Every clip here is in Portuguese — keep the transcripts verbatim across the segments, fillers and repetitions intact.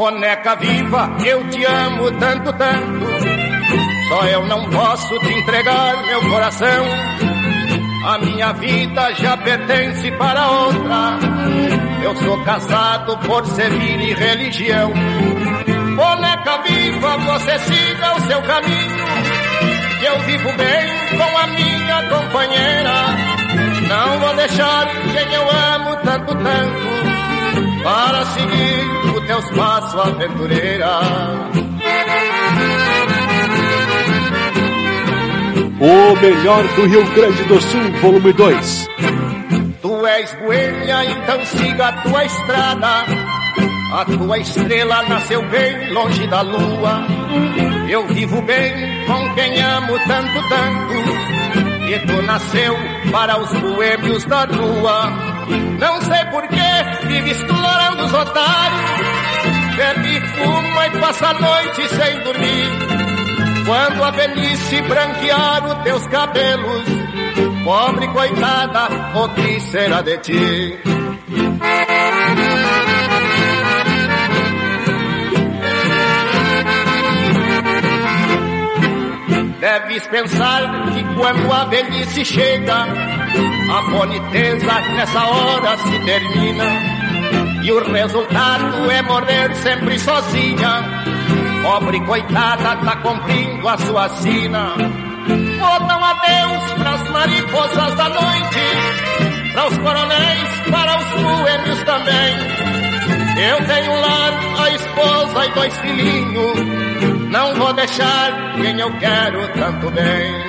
Boneca viva, eu te amo tanto, tanto. Só eu não posso te entregar meu coração. A minha vida já pertence para outra. Eu sou casado por servir e religião. Boneca viva, você siga o seu caminho. Eu vivo bem com a minha companheira. Não vou deixar quem eu amo tanto, tanto para seguir os teus passos, aventureira. O melhor do Rio Grande do Sul, volume dois. Tu és boêmia, então siga a tua estrada. A tua estrela nasceu bem longe da lua. Eu vivo bem com quem amo tanto, tanto. E tu nasceu para os boêmios da rua. Não sei porquê, vive explorando os otários. Bebe, fuma e passa a noite sem dormir. Quando a velhice branquear os teus cabelos, pobre coitada, o que será de ti? Deves pensar que quando a velhice chega, a boniteza nessa hora se termina. E o resultado é morrer sempre sozinha. Pobre coitada tá cumprindo a sua sina. Vou dar um adeus pras mariposas da noite, para os coronéis, para os boêmios também. Eu tenho um lar, a esposa e dois filhinhos. Não vou deixar quem eu quero tanto bem.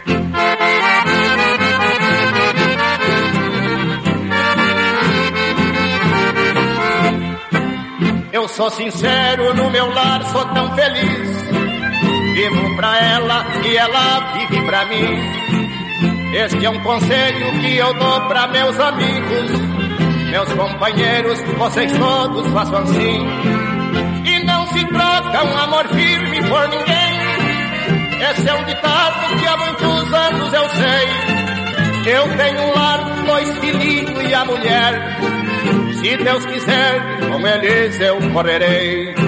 Eu sou sincero, no meu lar sou tão feliz. Vivo pra ela e ela vive pra mim. Este é um conselho que eu dou pra meus amigos. Meus companheiros, vocês todos façam assim. E não se trocam amor firme por ninguém. Esse é um ditado que há muitos anos eu sei. Eu tenho um lar, dois filhinhos e a mulher. Se Deus quiser, com eles eu correrei.